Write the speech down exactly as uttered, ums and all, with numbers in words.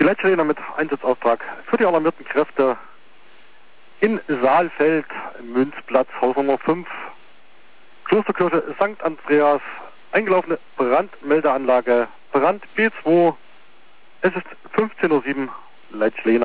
Leitschläger mit Einsatzauftrag für die alarmierten Kräfte in Saalfeld, Münzplatz, Haus Nummer fünf, Klosterkirche Sankt Andreas, eingelaufene Brandmeldeanlage, Brand B zwei, es ist fünfzehn Uhr sieben, Leitschläger.